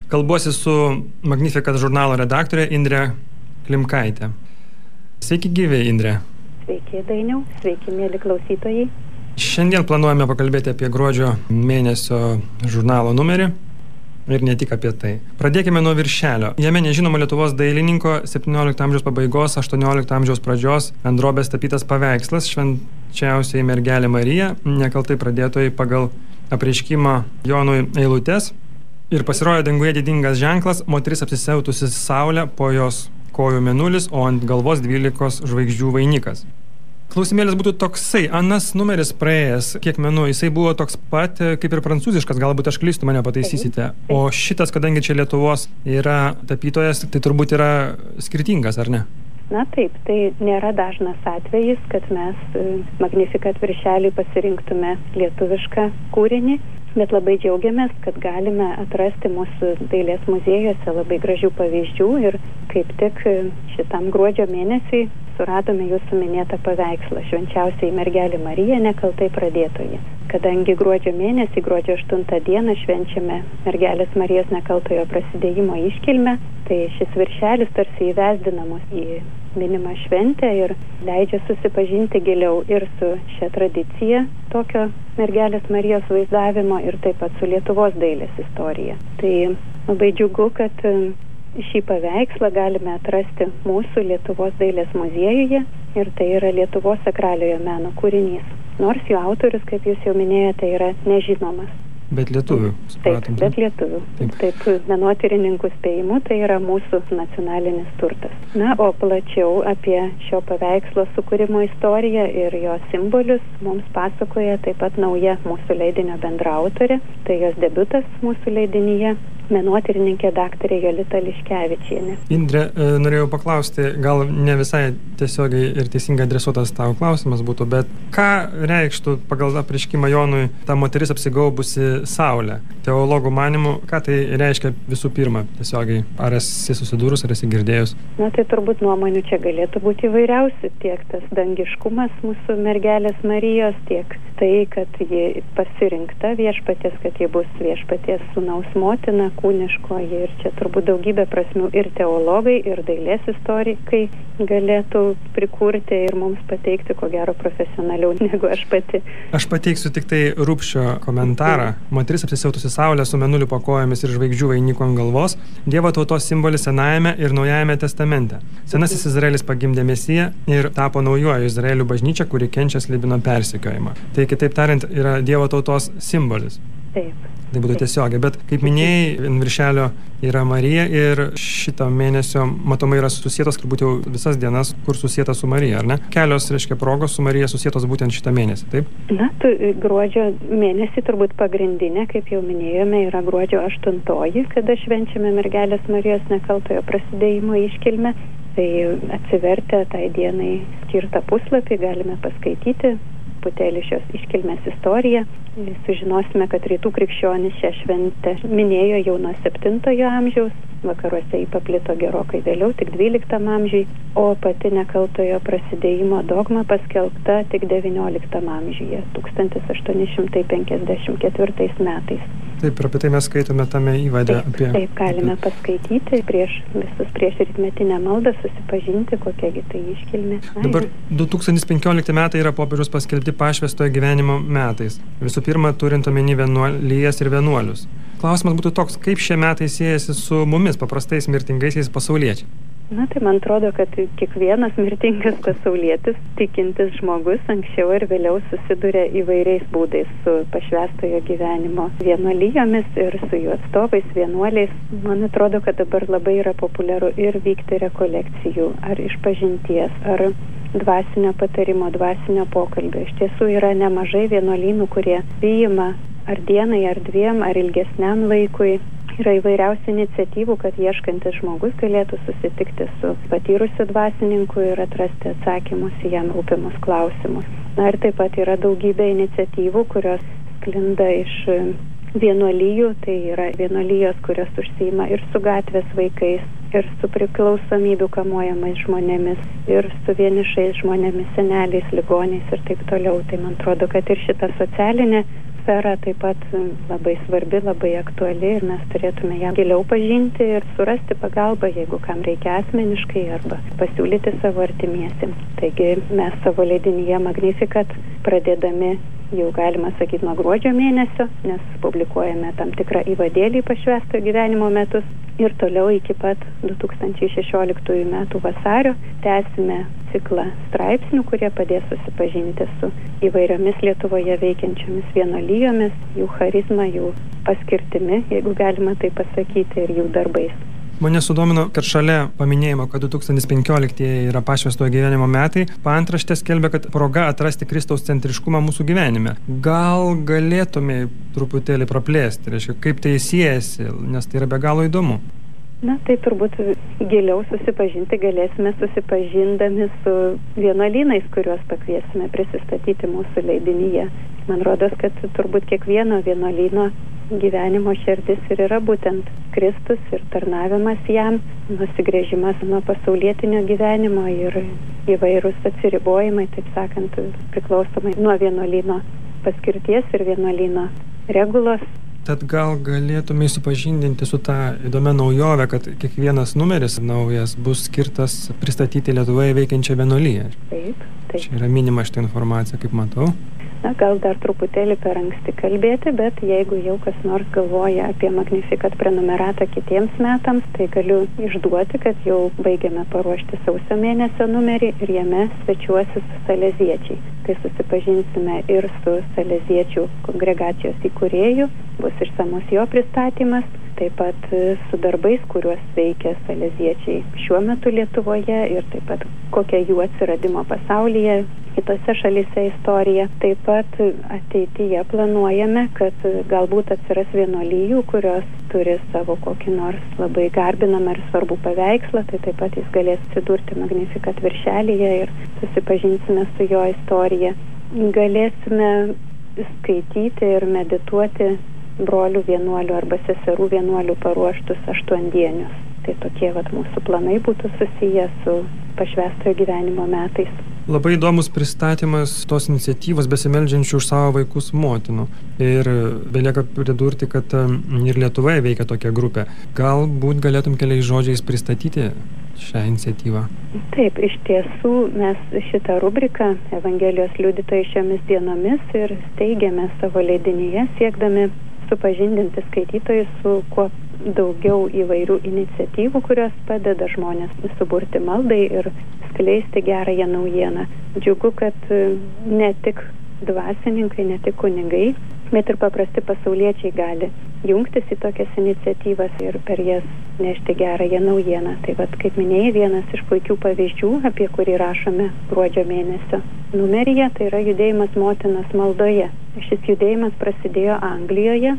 Kalbuosi su Magnificat žurnalo redaktorė Indrė Klimkaitė. Sveiki gyvi, Indrė. Sveiki, Dainiau. Sveiki, mėly klausytojai. Šiandien planuojame pakalbėti apie gruodžio mėnesio žurnalo numerį ir ne tik apie tai. Pradėkime nuo viršelio. Jame nežinomo Lietuvos dailininko 17 amžiaus pabaigos, 18 amžiaus pradžios ant drobės tapytas paveikslas Švenčiausioji mergelė Marija, nekaltai pradėtojai pagal apreiškimą Jonui eilutes. Ir pasirodė danguje didingas ženklas, moteris apsisiautusi saulę, po jos kojų mėnulis, o ant galvos 12 žvaigždžių vainikas. Klausimėlis būtų toksai, anas numeris praėjęs, kiek menų, jisai buvo toks pat kaip ir prancūziškas, galbūt aš klystu, mane pataisysite. O šitas, kadangi čia Lietuvos yra tapytojas, tai turbūt yra skirtingas, ar ne? Na taip, tai nėra dažnas atvejis, kad mes Magnificat viršelį pasirinktume lietuvišką kūrinį, bet labai džiaugiamės, kad galime atrasti mūsų dailės muziejuose labai gražių pavyzdžių ir kaip tik šitam gruodžio mėnesiui suradome jūsų minėtą paveikslą Švenčiausioji mergelė Marija, nekaltai pradėtoji. Kadangi gruodžio mėnesį, gruodžio 8 dieną švenčiame mergelės Marijos nekaltojo prasidėjimo iškilmę, tai šis viršelis tarsi įvesdina mus į minimą šventę ir leidžia susipažinti giliau ir su šia tradicija tokio mergelės Marijos vaizdavimo ir taip pat su Lietuvos dailės istorija. Tai labai džiugu, kad šį paveikslą galime atrasti mūsų Lietuvos dailės muziejuje ir tai yra Lietuvos sakraliojo meno kūrinys. Nors jo autorius, kaip jūs jau minėjote, yra nežinomas. Bet lietuvių, supratom. Taip, bet lietuvių. Taip, menotyrininkų spėjimu, tai yra mūsų nacionalinis turtas. Na, o plačiau apie šio paveikslo sukūrimo istoriją ir jo simbolius mums pasakoja taip pat nauja mūsų leidinio bendraautorė, tai jos debiutas mūsų leidinyje, menotyrininkė daktarė Jolita Liškevičienė. Indrė, norėjau paklausti, gal ne visai tiesiogiai ir teisingai adresuotas tavo klausimas būtų, bet ką reikštų pagal apreiškimą Jonui ta moteris apsigaubusi saulę? Teologų manymu, ką tai reiškia visų pirma tiesiogiai? Ar esi susidūrus, ar esi girdėjus? Na, tai turbūt nuomonių čia galėtų būti įvairiausių, tiek tas dangiškumas mūsų mergelės Marijos, tiek tai, kad ji pasirinkta viešpaties, kad ji bus viešpaties sūnaus motina, kūniškoji, ir čia turbūt daugybė prasmių ir teologai, ir dailės istorikai galėtų prikurti ir mums pateikti, ko gero, profesionaliau negu aš pati. Aš pateiksiu tik tai Rupšio komentarą. Moteris apsisiautusi saulę su mėnuliu po kojomis ir žvaigždžių vainiku ant galvos, Dievo tautos simbolis Senajame ir Naujajame testamente. Senasis Izraelis pagimdė Mesiją ir tapo naujuoju Izraelio bažnyčia, kuri kenčia slibino persekiojimą. Tai kitaip tariant yra Dievo tautos simbolis. Taip. Tai būtų tiesiogiai, bet kaip minėjai, viršelio yra Marija ir šito mėnesio matomai yra susietos turbūt jau visas dienas, kur susieta su Marija, ar ne? Kelios, reiškia, progos su Marija susietos būtent šitą mėnesį, taip? Na, gruodžio mėnesį turbūt pagrindinė, kaip jau minėjome, yra gruodžio 8, kada švenčiame mergelės Marijos nekaltojo prasidėjimo iškilmę. Tai atsivertę tai dienai skirtą puslapį galime paskaityti truputėlį šios iškilmės istoriją. Sužinosime, kad rytų krikščionys šią šventę minėjo jau nuo 7 amžiaus, vakaruose jį paplito gerokai vėliau, tik 12 amžiui, o pati nekaltojo prasidėjimo dogma paskelbta tik 19 amžiuje, 1854 metais. Taip, ir apie tai mes skaitome tame įvade. Taip, galime paskaityti prieš rytmetinę maldą, susipažinti, kokiagi tai iškilmė. Dabar 2015 metai yra popiežiaus paskelbti pašvęstojo gyvenimo metais. Visų pirma, turint omeny vienuolijas ir vienuolius. Klausimas būtų toks, kaip šie metai siejasi su mumis, paprastais mirtingaisiais pasauliečiais? Na, tai man atrodo, kad kiekvienas mirtingas pasaulietis, tikintis žmogus, anksčiau ir vėliau susiduria įvairiais būdais su pašvęstojo gyvenimo vienuolijomis ir su jų atstovais, vienuoliais. Man atrodo, kad dabar labai yra populiaru ir vykti rekolekcijų, ar išpažinties, ar dvasinio patarimo, dvasinio pokalbio. Iš tiesų yra nemažai vienuolynų, kurie priima ar dienai, ar dviem, ar ilgesniam laikui. Yra įvairiausių iniciatyvų, kad ieškantis žmogus galėtų susitikti su patyrusiu dvasininku ir atrasti atsakymus į jam rūpimus klausimus. Na ir taip pat yra daugybė iniciatyvų, kurios sklinda iš vienuolijų, tai yra vienuolijos, kurios užsiima ir su gatvės vaikais, ir su priklausomybių kamuojamais žmonėmis, ir su vienišais žmonėmis, seneliais, ligoniais ir taip toliau. Tai man atrodo, kad ir šita socialinė sfera taip pat labai svarbi, labai aktuali ir mes turėtume ją giliau pažinti ir surasti pagalbą, jeigu kam reikia asmeniškai arba pasiūlyti savo artimiesiems. Taigi mes savo leidinyje Magnificat pradėdami jau galima sakyti nuo gruodžio mėnesio, nes publikuojame tam tikrą įvadėlį pašvęstojo gyvenimo metus ir toliau iki pat 2016 metų vasario tęsime ciklą straipsnių, kurie padės susipažinti su įvairiomis Lietuvoje veikiančiomis vienuolijomis, jų charizma, jų paskirtimi, jeigu galima tai pasakyti, ir jų darbais. Mane sudomino, kad šalia paminėjimo, kad 2015 yra pašvęstojo gyvenimo metai, paantraštė skelbia, kad proga atrasti Kristaus centriškumą mūsų gyvenime. Gal galėtume truputėlį praplėsti, reiškia, kaip tai siejasi, nes tai yra be galo įdomu. Na, tai turbūt giliau susipažinti galėsime susipažindami su vienuolynais, kuriuos pakviesime prisistatyti mūsų leidinyje. Man rodos, kad turbūt kiekvieno vienuolyno gyvenimo šerdis ir yra būtent Kristus ir tarnavimas jam, nusigręžimas nuo pasaulietinio gyvenimo ir įvairūs atsiribojimai, taip sakant, priklausomai nuo vienuolyno paskirties ir vienuolyno regulos. Tad gal galėtume supažindinti su tą įdomią naujovę, kad kiekvienas numeris naujas bus skirtas pristatyti Lietuvoje veikiančią vienuoliją. Taip. Čia yra minima šitą informaciją, kaip matau. Na, gal dar truputėlį per anksti kalbėti, bet jeigu jau kas nors galvoja apie Magnificat prenumeratą kitiems metams, tai galiu išduoti, kad jau baigiame paruošti sausio mėnesio numerį ir jame svečiuosis saleziečiai. Tai susipažinsime ir su saleziečių kongregacijos įkūrėju, bus išsamus jo pristatymas, taip pat su darbais, kuriuos veikia saleziečiai šiuo metu Lietuvoje ir taip pat kokia jų atsiradimo pasaulyje, kitose šalyse istorija. Taip pat ateityje planuojame, kad galbūt atsiras vienuolijų, kurios turi savo kokį nors labai garbinamą ir svarbų paveikslą, tai taip pat jis galės atsidurti Magnificat viršelyje ir susipažinsime su jo istorija. Galėsime skaityti ir medituoti brolių vienuolių arba seserų vienuolių paruoštus aštuondienius. Tai tokie mūsų planai būtų susiję su pašvęstojo gyvenimo metais. Labai įdomus pristatymas tos iniciatyvos besimeldžiančių už savo vaikus motinų. Ir belieka pridurti, kad ir Lietuvoje veikia tokia grupė. Galbūt galėtum keliais žodžiais pristatyti šią iniciatyvą? Taip, iš tiesų mes šitą rubriką Evangelijos liudytojai šiomis dienomis ir steigiame savo leidinyje, siekdami supažindinti skaitytojus su kuo daugiau įvairių iniciatyvų, kurios padeda žmonės suburti maldai ir skleisti gerąją naujieną. Džiugu, kad ne tik dvasininkai, ne tik kunigai, bet ir paprasti pasauliečiai gali jungtis į tokias iniciatyvas ir per jas nešti gerąją naujieną. Tai kaip minėjai, vienas iš puikių pavyzdžių, apie kurį rašome gruodžio mėnesio numeryje, tai yra judėjimas motinos maldoje. Šis judėjimas prasidėjo Anglijoje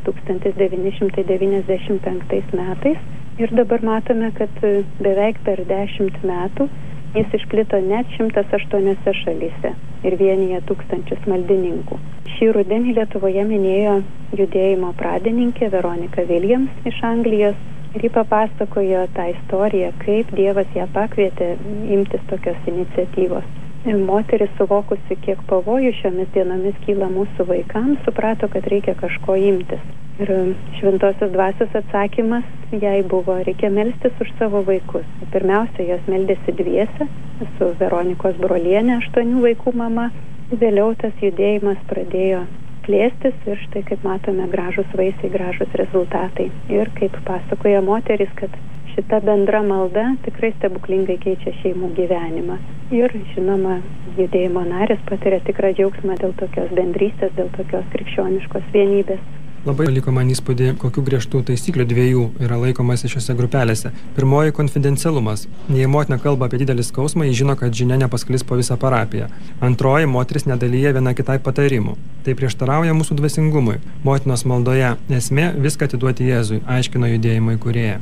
1995 metais ir dabar matome, kad beveik per 10 metų jis išplito net 108 šalyse ir vienija tūkstančius maldininkų. Šį rudenį Lietuvoje minėjo judėjimo pradininkė Veronika Williams iš Anglijos ir ji papasakojo tą istoriją, kaip Dievas ją pakvietė imtis tokios iniciatyvos. Moteris, suvokusi, kiek pavojų šiomis dienomis kyla mūsų vaikams, suprato, kad reikia kažko imtis. Ir šventosios dvasios atsakymas jai buvo, reikia melstis už savo vaikus. Pirmiausia, jos meldėsi dviese su Veronikos brolienė, 8 vaikų mama. Vėliau tas judėjimas pradėjo plėstis ir štai, kaip matome, gražus vaisiai, gražus rezultatai. Ir kaip pasakoja moteris, kad šita bendra malda tikrai stebuklingai keičia šeimų gyvenimą. Ir, žinoma, judėjimo narės patiria tikrą džiaugsmą dėl tokios bendrystės, dėl tokios krikščioniškos vienybės. Labai paliko man įspūdį, kokių griežtų taisyklių 2 yra laikomasi šiose grupelėse. Pirmoji – konfidencialumas. Jei motina kalba apie didelį skausmą, ji žino, kad žinia nepasklis po visą parapiją. Antroji – moteris nedalyja viena kitai patarimų. Tai prieštarauja mūsų dvasingumui. Motinos maldoje esmė viską atiduoti Jėzui, aiškino judėjimo įkūrėja.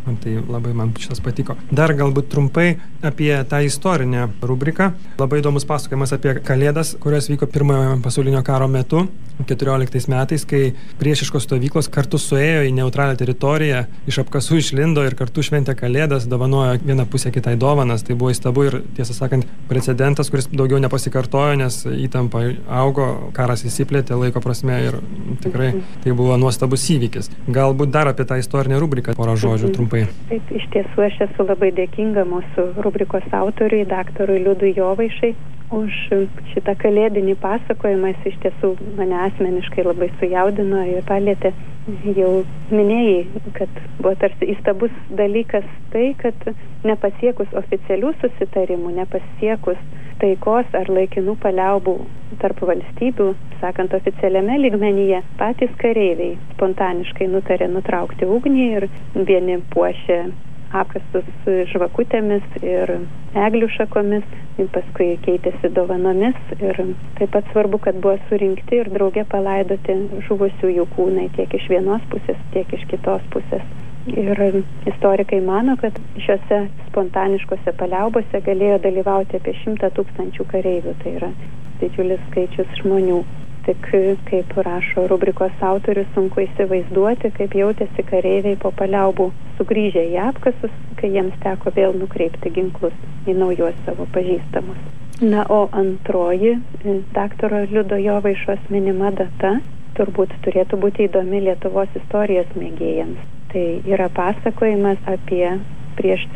Tai labai man šitas patiko. Dar galbūt trumpai apie tą istorinę rubriką. Labai įdomus pasakojimas apie Kalėdas, kurios vyko Pirmojo pasaulinio karo metu, 14 metais, kai priešiškos stovyklos kartu suėjo į neutralią teritoriją, iš apkasų išlindo ir kartu šventė Kalėdas, dovanojo vieną pusę kitai dovanas. Tai buvo įstabu ir, tiesą sakant, precedentas, kuris daugiau nepasikartojo, nes įtampa augo, karas įsiplėtė laiko prasme ir tikrai tai buvo nuostabus įvykis. Galbūt dar apie tą istorinę rubriką porą žodžių trumpai. Taip, iš tiesų aš esu labai dėkinga mūsų rubrikos autoriui, daktarui Liudui Jovaišai, už šitą kalėdinį pasakojimą. Jis iš tiesų mane asmeniškai labai sujaudino ir palietė. Jau minėjai, kad buvo tarsi įstabus dalykas tai, kad nepasiekus oficialių susitarimų, nepasiekus taikos ar laikinų paliaubų tarp valstybių, sakant oficialiame lygmenyje, patys kareiviai spontaniškai nutarė nutraukti ugnį ir vieni puošė apkastus žvakutėmis ir eglių šakomis, paskui keitėsi dovanomis ir taip pat svarbu, kad buvo surinkti ir drauge palaidoti žuvusiųjų kūnai tiek iš vienos pusės, tiek iš kitos pusės. Ir istorikai mano, kad šiuose spontaniškose paliaubose galėjo dalyvauti apie 100 000 kareivių, tai yra didžiulis skaičius žmonių. Tik, kaip rašo rubrikos autorius, sunku įsivaizduoti, kaip jautėsi kareiviai po paliaubų sugrįžę į apkasus, kai jiems teko vėl nukreipti ginklus į naujos savo pažįstamus. Na, o antroji daktaro Liudo Jovaišos minima data turbūt turėtų būti įdomi Lietuvos istorijos mėgėjams. Tai yra pasakojimas apie prieš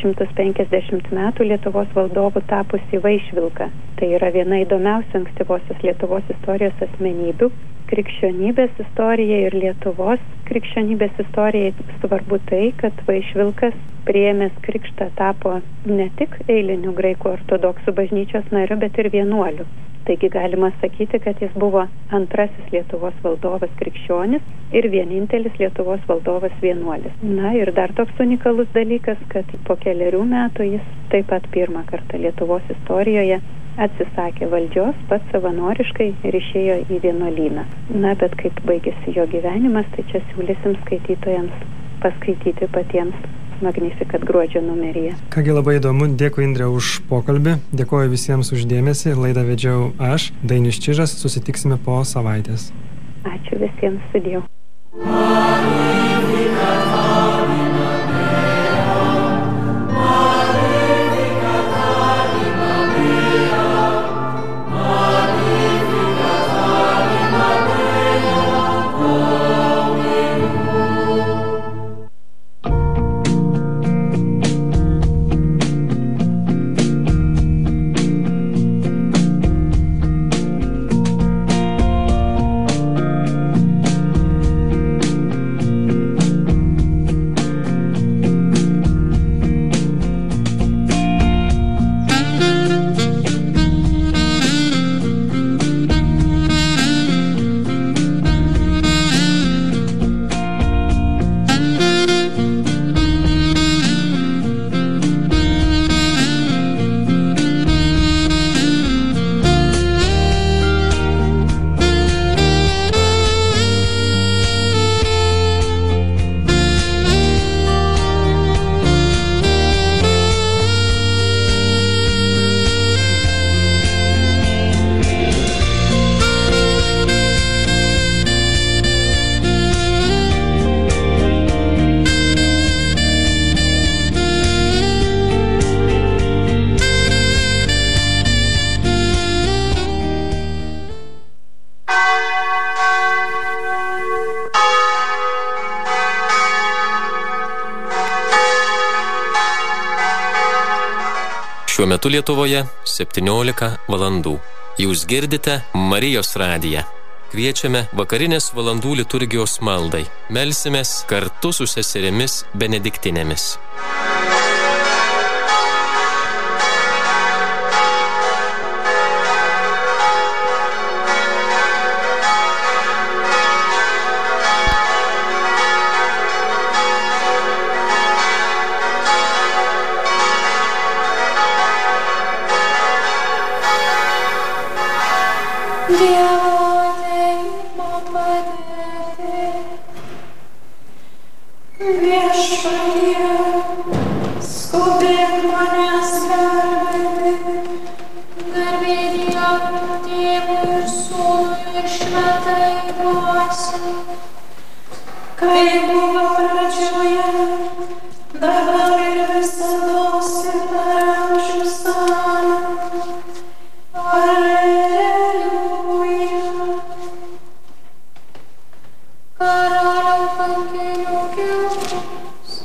750 metų Lietuvos valdovų tapusį Vaišvilką. Tai yra viena įdomiausių ankstyvosios Lietuvos istorijos asmenybių. Krikščionybės istorijai ir Lietuvos krikščionybės istorijai svarbu tai, kad Vaišvilkas priėmęs krikštą tapo ne tik eiliniu graikų ortodoksų bažnyčios nariu, bet ir vienuoliu. Taigi galima sakyti, kad jis buvo antrasis Lietuvos valdovas krikščionis ir vienintelis Lietuvos valdovas vienuolis. Na ir dar toks unikalus dalykas, kad po 4 metų jis taip pat pirmą kartą Lietuvos istorijoje atsisakė valdžios pats savanoriškai ir išėjo į vienuolyną. Na, bet kaip baigėsi jo gyvenimas, tai čia siūlysim skaitytojams paskaityti patiems Magnificat gruodžio numeryje. Kągi, labai įdomu, dėkui Indre už pokalbį, dėkoju visiems už dėmesį, laidą vedžiau aš, Dainius Čižas, susitiksime po savaitės. Ačiū visiems, sudėjau. Šiuo metu Lietuvoje 17 valandų. Jūs girdite Marijos radiją. Kviečiame vakarinės valandų liturgijos maldai. Melsimės kartu su seserimis benediktinėmis. Dievo teimo padėti. Viešpatie, skubėk manęs gelbėti. Garbė Dievui, Tėvui ir Sūnui ir Šventajai Dvasiai, kaip buvo